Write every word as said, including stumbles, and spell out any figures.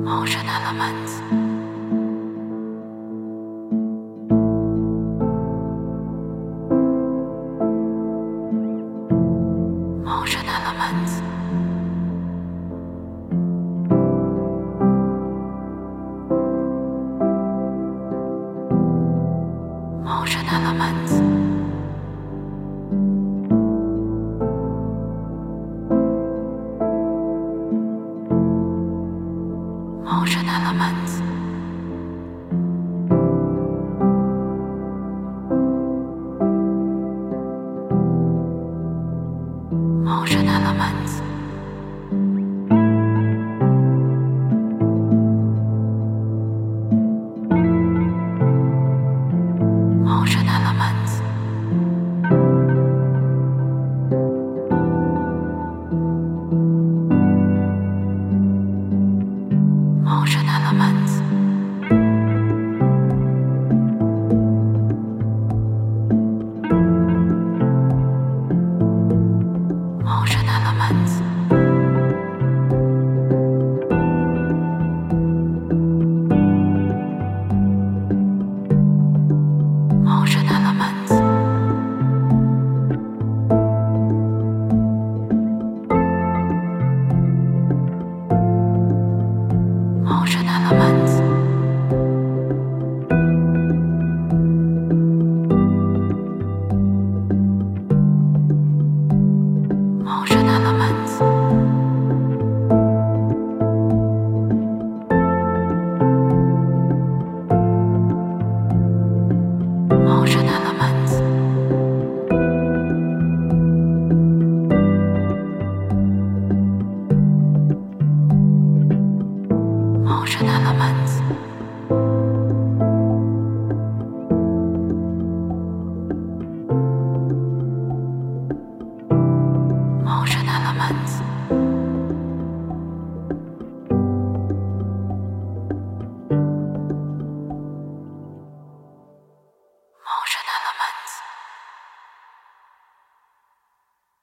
Motion elements. Motion elements. Motion elements. Motion elements. Motion elements. Motion elements. Motion elements. Motion elements. Motion elements. Motion elements. Motion elements. Motion elements. Motion elements.